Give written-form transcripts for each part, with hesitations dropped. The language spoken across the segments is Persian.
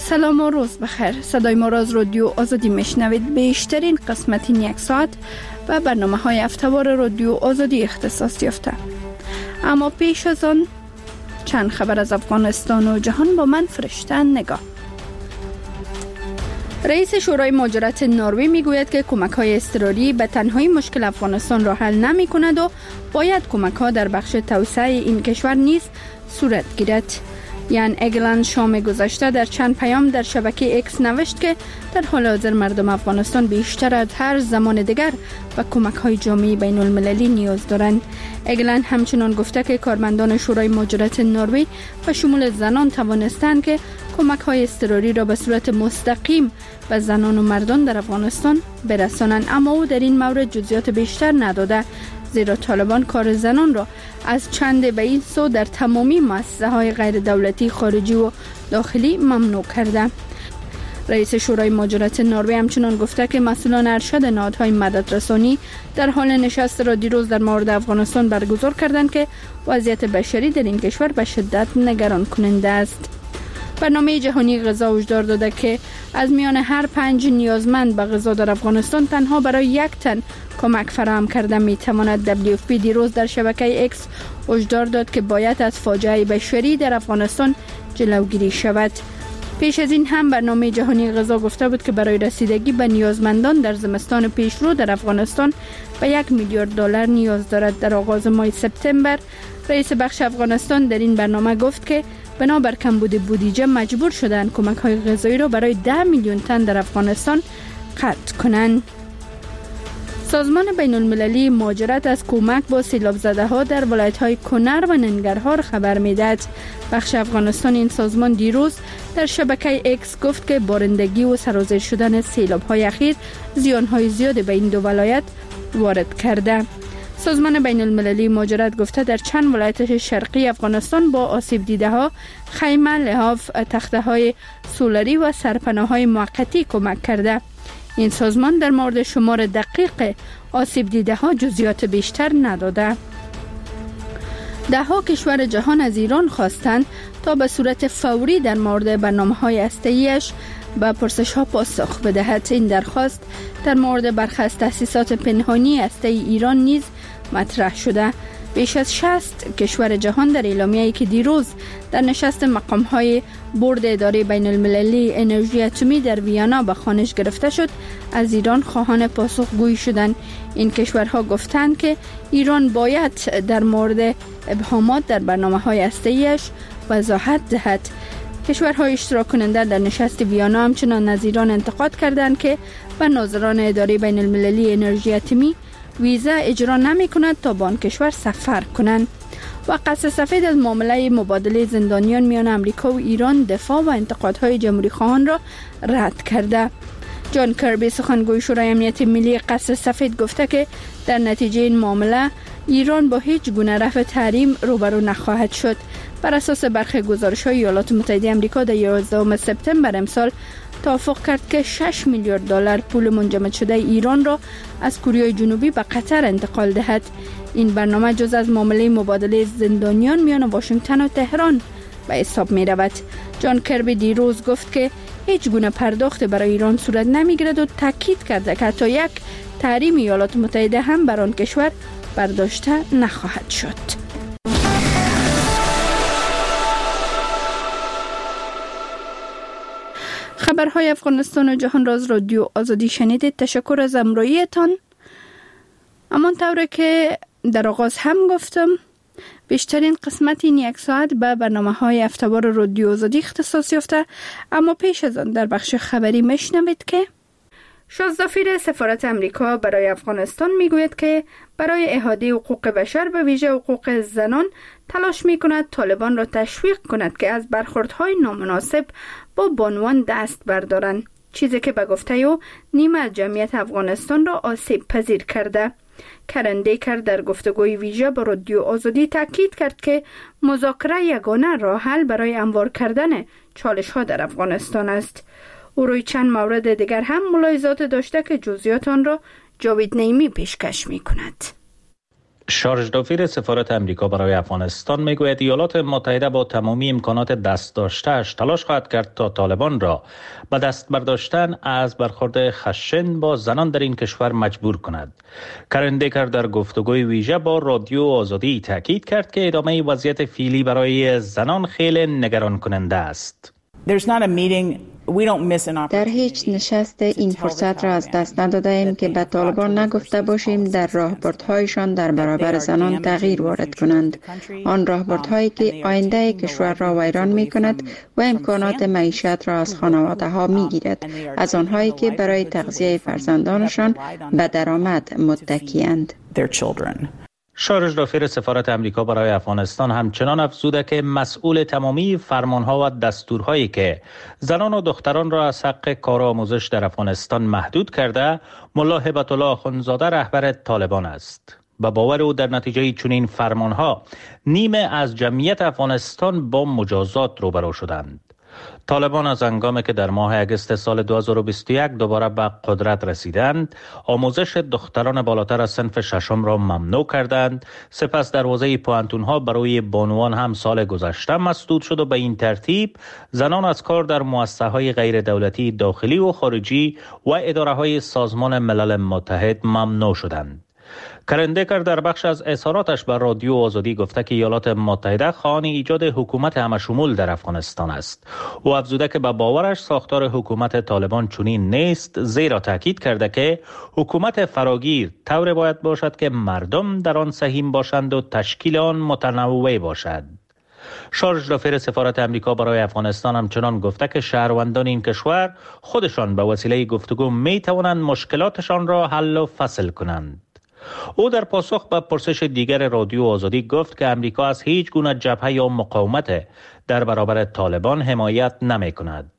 سلام و روز بخیر. صدای ما را از رادیو آزادی میشنوید. بیشترین قسمت این یک ساعت و برنامه های هفته‌وار رادیو آزادی اختصاص یافته. اما پیش از آن چند خبر از افغانستان و جهان با من فرشته نگاه. رئیس شورای مهاجرت نروژ میگوید که کمک‌های اضطراری به تنهایی مشکل افغانستان را حل نمی‌کند و باید کمک‌ها در بخش توسعه این کشور نیز صورت گیرد. یان اگلند شام گذشته در چند پیام در شبکه اکس نوشت که در حال حاضر مردم افغانستان بیشتر از هر زمان دیگر به کمک‌های جامعه بین المللی نیاز دارند. اگلند همچنان گفته که کارمندان شورای مهاجرت نروژ به شمول زنان توانستند که کمک‌های اضطراری را به صورت مستقیم به زنان و مردان در افغانستان برسانند، اما او در این مورد جزئیات بیشتر نداده، زیرا طالبان کار زنان را از چند به این سو در تمامی مؤسسه‌های غیر دولتی خارجی و داخلی ممنوع کرده. رئیس شورای مهاجرت نروژ همچنان گفته که مسئولان ارشد نهادهای مددرسانی در حال نشست را دیروز در مورد افغانستان برگزار کردند که وضعیت بشری در این کشور به شدت نگران کننده است. برنامه جهانی غذا هشدار داده که از میان هر 5 نیازمند به غذا در افغانستان تنها برای 1 تن کمک فراهم کرده می تواند. WFP دیروز در شبکه اکس هشدار داد که باید از فاجعه بشری در افغانستان جلوگیری شود. پیش از این هم برنامه جهانی غذا گفته بود که برای رسیدگی به نیازمندان در زمستان پیشرو در افغانستان به $1 میلیارد نیاز دارد. در آغاز ماه سپتامبر رئیس بخش افغانستان در این برنامه گفت که بنابر کمبود بودجه مجبور شدند کمک‌های غذایی را برای 10 میلیون تن در افغانستان قطع کنند. سازمان بین المللی مهاجرت از کمک با سیلاب زده ها در ولایت‌های کنر و ننگرهار خبر می‌دهد. بخش افغانستان این سازمان دیروز در شبکه اکس گفت که بارندگی و سرازیر شدن سیلاب‌های اخیر زیان‌های زیادی به این دو ولایت وارد کرده. سازمان بین المللی مهاجرت گفته در چند ولایت شرقی افغانستان با آسیب دیده ها خیمه، لحاف، تخته های سولری و سرپناه های موقتی کمک کرده. این سازمان در مورد شمار دقیق آسیب دیده ها جزئیات بیشتر نداده. ده‌ها کشور جهان از ایران خواستند تا به صورت فوری در مورد برنامه‌های هسته‌ایش به پرسش‌ها پاسخ بدهد. این درخواست در مورد برخی از تأسیسات پنهانی هسته‌ای ایران نیز مطرح شده. بیش از 60 کشور جهان در اعلامیه‌ای که دیروز در نشست مقام‌های بورد اداره بین المللی انرژی اتمی در ویانا به خوانش گرفته شد، از ایران خواهان پاسخگویی شدند. این کشورها گفتند که ایران باید در مورد ابهامات در برنامه‌های هسته‌ایش وضاحت دهد. کشورهای اشتراک کننده در نشست ویانا همچنان از ایران انتقاد کردند که به ناظران اداره بین المللی انرژی اتمی ویزا اجرا نمی کند تا به آن کشور سفر کنند. و قصد سفید از معامله مبادله زندانیان میان امریکا و ایران دفاع و انتقادهای جمهوری خواهان را رد کرده. جان کربی سخنگوی شورای امنیت ملی قصد سفید گفته که در نتیجه این معامله ایران با هیچ گونه رفع تحریم روبرو نخواهد شد. بر اساس برخی گزارش‌های ایالات متحده آمریکا در 11 سپتامبر امسال توافق کرد که $6 میلیارد پول منجمد شده ایران را از کره جنوبی به قطر انتقال دهد. این برنامه جز از معامله مبادله زندانیان میان واشنگتن و تهران به حساب می رود. جان کربی دیروز گفت که هیچ گونه پرداخت برای ایران صورت نمی گیرد و تاکید کرد که حتی یک تحریم ایالات متحده هم بر آن کشور برداشته نخواهد شد. خبرهای افغانستان و جهان را از رادیو آزادی شنیدید. تشکر از همراهیتان. همانطور که در آغاز هم گفتم، بیشترین قسمت این یک ساعت به برنامه‌های هفته‌وار رادیو آزادی اختصاص یافته، اما پیش از آن در بخش خبری میشنوید که شازدفیر سفارت امریکا برای افغانستان میگوید که برای احاطه حقوق بشر به ویژه حقوق زنان تلاش میکند طالبان را تشویق کند که از برخوردهای نامناسب با بانوان دست بردارند، چیزی که به گفته او نیمه از جمعیت افغانستان را آسیب پذیر کرده. کرن دیکر در گفتگوی ویژه با رادیو آزادی تاکید کرد که مذاکره یگانه راه حل برای هموار کردن چالش‌ها در افغانستان است. او روی چند مورد دیگر هم ملاحظات داشته که جزئیات آن را جاوید نعیمی پیشکش می‌کند. شارژ دافیر سفارت امریکا برای افغانستان میگوید ایالات متحده با تمامی امکانات دست داشته‌اش تلاش خواهد کرد تا طالبان را به دست برداشتن از برخورد خشن با زنان در این کشور مجبور کند. کرن دیکر در گفتگوی ویژه با رادیو آزادی تاکید کرد که ادامه وضعیت فعلی برای زنان خیلی نگران کننده است. در هیچ نشست این فرصت را از دست نداده ایم که به طالبان نگفته باشیم در راهبردهایشان در برابر زنان تغییر وارد کنند. آن راهبردهایی که آینده کشور را ویران می کند و امکانات معیشت را از خانواده ها می گیرد، از آنهایی که برای تغذیه فرزندانشان به درآمد متکی‌اند. شارژ دافیر سفارت امریکا برای افغانستان همچنان افزوده که مسئول تمامی فرمانها و دستورهایی که زنان و دختران را از حق کارآموزش در افغانستان محدود کرده، ملا هیبت الله آخونزاده رهبر طالبان است. با باور او در نتیجه چنین فرمانها نیمه از جمعیت افغانستان با مجازات روبرو شدند. طالبان از هنگامی که در ماه اگست سال 2021 دوباره به قدرت رسیدند، آموزش دختران بالاتر از صنف ششم را ممنوع کردند. سپس دروازه پوهنتون‌ها برای بانوان هم سال گذشته مسدود شد و به این ترتیب زنان از کار در مؤسسه‌های غیر دولتی داخلی و خارجی و اداره‌های سازمان ملل متحد ممنوع شدند. کرن دیکر در بخش از اظهاراتش بر رادیو آزادی گفته که ایالات متحده خواهان ایجاد حکومت همشمول در افغانستان است. او افزوده که به باورش ساختار حکومت طالبان چنین نیست، زیرا تاکید کرده که حکومت فراگیر طوری باید باشد که مردم در آن سهیم باشند و تشکیل آن متنوع باشد. شارژ دافیر سفارت امریکا برای افغانستان همچنان گفته که شهروندان این کشور خودشان به وسیله گفتگو می توانند مشکلاتشان را حل و فصل کنند. او در پاسخ به پرسش دیگر رادیو آزادی گفت که امریکا از هیچ گونه جبهه یا مقاومت در برابر طالبان حمایت نمی کند.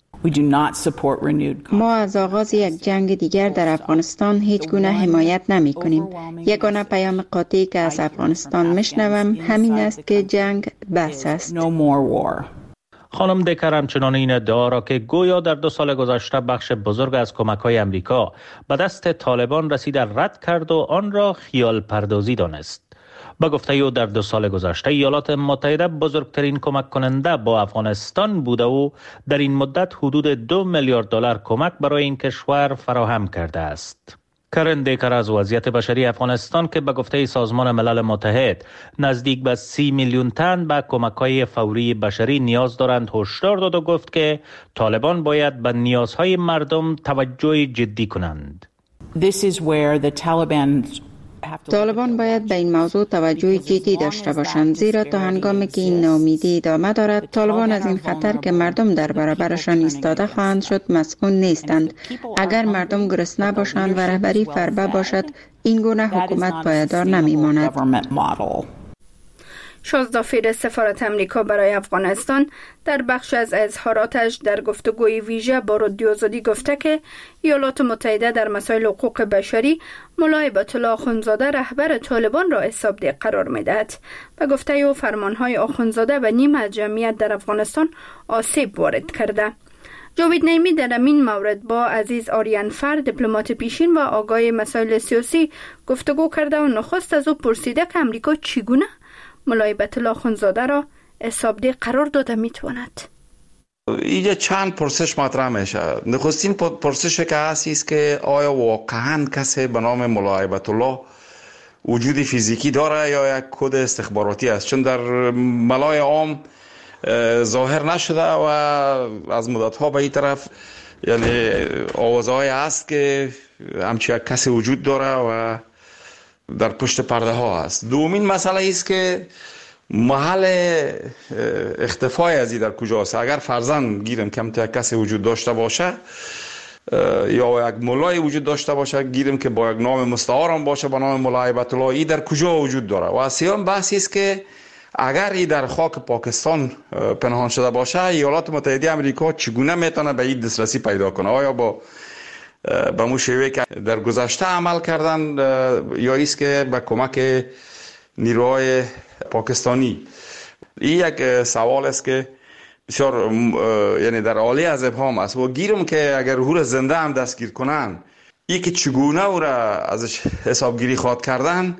ما از آغاز یک جنگ دیگر در افغانستان هیچ گونه حمایت نمی کنیم. یگانه پیام قاطعی که از افغانستان میشنوم همین است که جنگ بس است. خانم دیکر همچنان این ادعا را که گویا در 2 سال گذشته بخش بزرگ از کمک‌های امریکا به دست طالبان رسیده رد کرد و آن را خیال پردازی دانست. با گفته او در 2 سال گذشته ایالات متحده بزرگترین کمک کننده با افغانستان بوده و در این مدت حدود 2 میلیارد دلار کمک برای این کشور فراهم کرده است. کرن دیکر از وضعیت بشری افغانستان که به گفته سازمان ملل متحد نزدیک به 30 میلیون تن به کمک‌های فوری بشری نیاز دارند هشدار داد و گفت که طالبان باید به نیازهای مردم توجه جدی کنند. طالبان باید به این موضوع توجه جدی داشته باشند، زیرا تا هنگامی که این ناامیدی ادامه دارد، طالبان از این خطر که مردم در برابرشان ایستاده خواهند شد مسئول نیستند. اگر مردم گرسنه باشند و رهبری فربه باشد، این گونه حکومت پایدار نمیماند. شارژ دافیر سفارت امریکا برای افغانستان در بخش از اظهاراتش در گفتگوی ویژه با رادیو آزادی گفته که ایالات متحده در مسائل حقوق بشری ملا هیبت الله آخونزاده رهبر طالبان را حسابدار قرار می‌دهد. و گفته او فرمانهای آخونزاده به نیمه از جمعیت در افغانستان آسیب وارد کرده. جاوید نعیمی در این مورد با عزیز آریانفر دیپلمات پیشین و آگاه مسائل سیاسی گفتگو کرده و نخست از او پرسیده که امریکا چگونه ملا هیبت الله آخونزاده را حسابدار قرار داده میتواند. اینجا چند پرسش مطرح میشه. نخستین پرسش که هست است که آیا واقعا کسی به نام ملا هیبت الله وجود فیزیکی داره یا یک کد استخباراتی است؟ چون در ملای عام ظاهر نشده و از مدت‌ها به این طرف یعنی آوازهای هست که همچی یک کسی وجود داره و در پشت پرده ها است. دومین مسئله است که محل اختفای از این در کجاست. اگر فرضاً گیرم که یک کسی وجود داشته باشه یا یک ملای وجود داشته باشه، گیرم که با یک نام مستعار باشه به نام ملا هیبت الله، این در کجا وجود داره. و سوم بحثی است که اگر این در خاک پاکستان پنهان شده باشه، ایالات متحده آمریکا چگونه میتونه به این دسترسی پیدا کنه؟ آیا با به شیوهی که در گذشته عمل کردن یا ایست که به کمک نیروهای پاکستانی؟ این یک سوال است که بسیار یعنی در عالی از ابهام است و گیرم که اگر او را زنده هم دستگیر کنن، این که چگونه او را ازش حسابگیری خواد کردن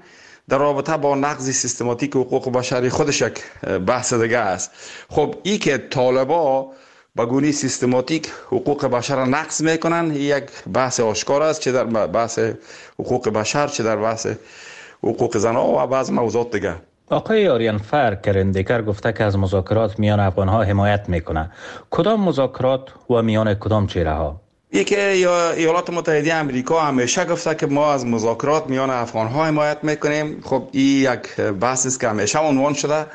در رابطه با نقض سیستماتیک حقوق بشری خودش یک بحث دیگه است. خب این که طالبا با گونه سیستماتیک حقوق بشر را نقض میکنن یک بحث آشکار است، چه در بحث حقوق بشر چه در بحث حقوق زنان و بعض موضوعات دیگه. آقای آریانفر کرندیکر گفته که از مذاکرات میان افغانها حمایت میکنه. کدام مذاکرات و میان کدام چهره ها؟ یکی ایالات متحده آمریکا همیشه گفته که ما از مذاکرات میان افغانها حمایت میکنیم. خب این یک بحث است که همیشه عنوان شده،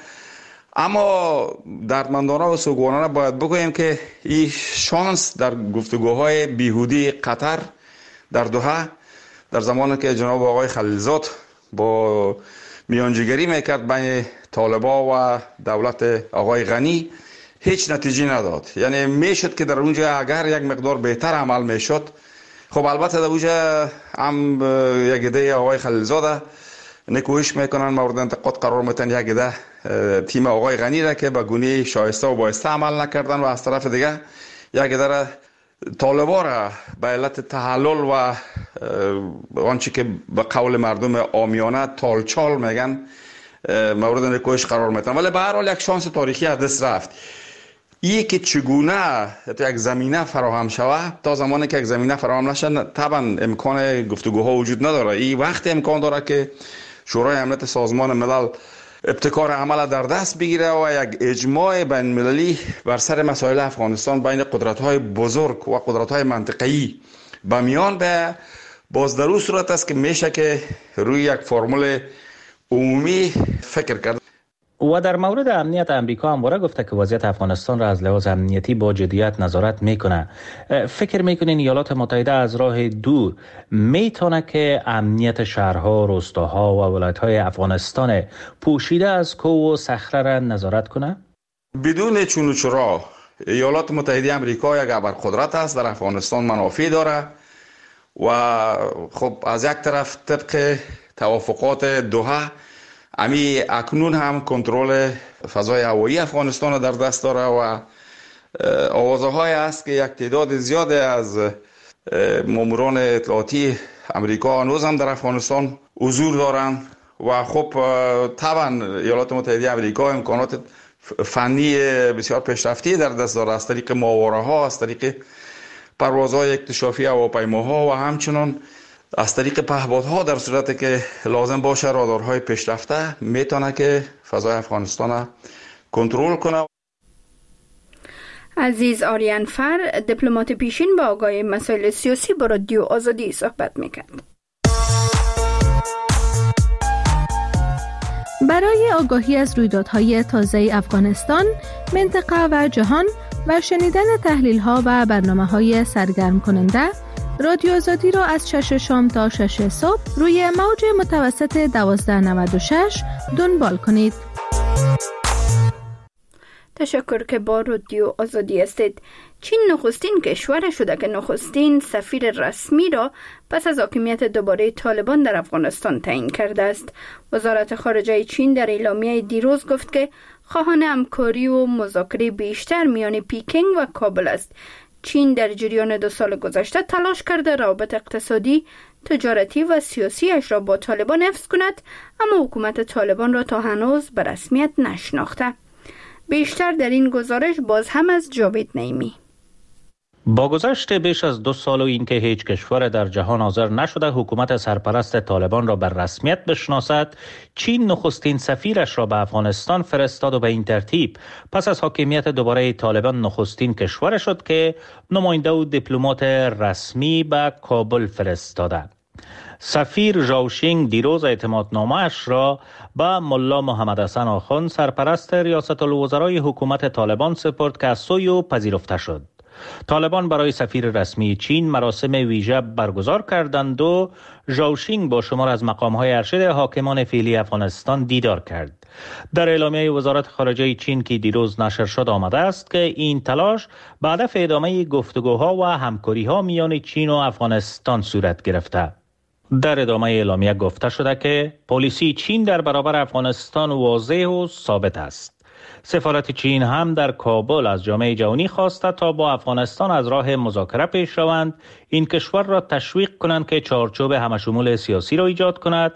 اما دردمندانه و سوگوارانه باید بگوییم که این شانس در گفتگوهای بیهودی قطر در دوحه در زمانی که جناب آقای خلیلزاد با میانجیگری میکرد بین طالبا و دولت آقای غنی هیچ نتیجه نداد. یعنی میشد که در اونجا اگر یک مقدار بهتر عمل میشد. خب البته در اونجا هم یک عده آقای خلیلزاده نکوهش میکنن، مورد انتقاد قرار میتن یک عده تیم آقای غنی را که به گونه شایسته و بایسته عمل نکردن، و از طرف دیگه یک عده طالبا را به علت تحلل و آنچه که به قول مردم عامیانه تالچال میگن مورد نکوهش قرار میتن. ولی به هر حال یک شانس تاریخی از دست رفت. این که چگونه یک زمینه فراهم شود، تا زمانی که یک زمینه فراهم نشه طبعا امکان گفتگوها وجود نداره. این وقت امکان داره که شورای امنیت سازمان ملل ابتکار عمل در دست بگیره و یک اجماع بین المللی بر سر مسائل افغانستان بین قدرت‌های بزرگ و قدرت‌های منطقه‌ای به میان به باز در اون صورت است که میشه که روی یک فرمول عمومی فکر کرد. و در مورد امنیت امریکا همواره گفته که وضعیت افغانستان را از لحاظ امنیتی با جدیت نظارت میکنه. فکر میکنین ایالات متحده از راه دور میتونه که امنیت شهرها، روستاها و ولایت‌های افغانستان پوشیده از کوه و صخره را نظارت کنه؟ بدون چون و چرا ایالات متحده امریکا یک ابرقدرت است، در افغانستان منافع داره و خب از یک طرف طبق توافقات دوحه امی اکنون هم کنترل فضای هوایی افغانستان در دست داره و آوازه‌های است که یک تعداد زیاد از ماموران اطلاعاتی امریکا هنوز هم در افغانستان حضور دارند و خب طبعا ایالات متحده امریکا امکانات فنی بسیار پیشرفته در دست داره از طریق ماوره‌ها، از طریق پروازهای اکتشافی هواپیماها و همچنان از طریق پهپادها در صورتی که لازم باشه رادارهای پیشرفته میتونه که فضای افغانستان کنترل کنه. عزیز آریانفر دیپلمات پیشین با آگاهی مسائل سیاسی با رادیو آزادی صحبت میکرد. برای آگاهی از رویدادهای تازه افغانستان، منطقه و جهان و شنیدن تحلیل‌ها و برنامه‌های سرگرم کننده، رادیو آزادی را از 6 شام تا 6 صبح روی موج متوسط 1296 دنبال کنید. تشکر که با رادیو آزادی هستید. چین نخستین کشور شده که نخستین سفیر رسمی را پس از حاکمیت دوباره طالبان در افغانستان تعیین کرده است. وزارت خارجه چین در اعلامیه دیروز گفت که خواهان همکاری و مذاکره بیشتر میان پکینگ و کابل است. چین در جریان 2 سال گذشته تلاش کرده روابط اقتصادی، تجارتی و سیاسی اش را با طالبان حفظ کند، اما حکومت طالبان را تا هنوز به رسمیت نشناخته. بیشتر در این گزارش باز هم از جاوید نعیمی. با گذشت بیش از 2 سال و اینکه هیچ کشور در جهان حاضر نشده حکومت سرپرست طالبان را بر رسمیت بشناسد، چین نخستین سفیرش را به افغانستان فرستاد و به این ترتیب پس از حاکمیت دوباره طالبان نخستین کشور شد که نماینده و دیپلمات رسمی به کابل فرستاده. سفیر ژاوشینگ دیروز اعتمادنامه‌اش را به ملا محمد حسن آخوند سرپرست ریاست الوزرای حکومت طالبان سپرد که از سوی او پذیرفته شد. طالبان برای سفیر رسمی چین مراسم ویژه برگزار کردند و ژاوشینگ با شمار از مقام‌های ارشد حاکمان فعلی افغانستان دیدار کرد. در اعلامیه وزارت خارجه چین که دیروز نشر شد آمده است که این تلاش به هدف ادامه گفتگوها و همکاری‌ها میان چین و افغانستان صورت گرفته. در ادامه اعلامیه گفته شده که پالیسی چین در برابر افغانستان واضح و ثابت است. سفارت چین هم در کابل از جامعه جهانی خواسته تا با افغانستان از راه مذاکره پیش روند، این کشور را تشویق کنند که چارچوب همشمول سیاسی را ایجاد کند